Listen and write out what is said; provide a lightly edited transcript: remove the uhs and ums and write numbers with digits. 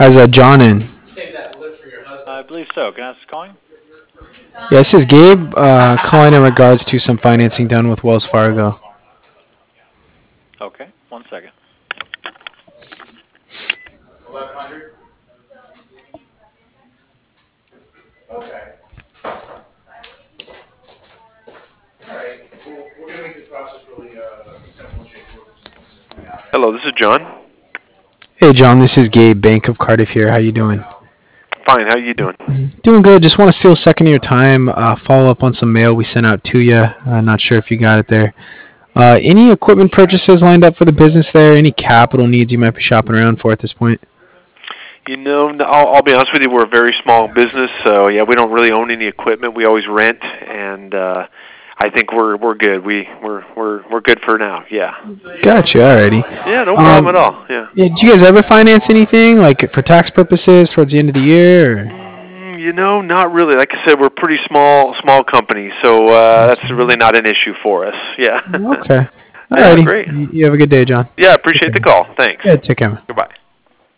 How's John in? I believe so. Can I ask who's calling? Yeah, this is Gabe calling in regards to some financing done with Wells Fargo. Okay, 1 second. Hello, this is John. Hey, John, this is Gabe, Bank of Cardiff here. How you doing? Fine, how you doing? Doing good. Just want to steal a second of your time, follow up on some mail we sent out to you. Not sure if you got it there. Any equipment purchases lined up for the business there? Any capital needs you might be shopping around for at this point? I'll be honest with you. We're a very small business, so yeah, we don't really own any equipment. We always rent, and I think we're good. We're good for now. Yeah. Gotcha. Alrighty. Yeah, no problem at all. Yeah. Yeah, do you guys ever finance anything like for tax purposes towards the end of the year? Or? Not really. Like I said, we're a pretty small company, so that's really not an issue for us. Yeah. Okay. Yeah, Alrighty. great. You have a good day, John. Yeah, Take appreciate the care. call. Thanks. Yeah, take care. Goodbye.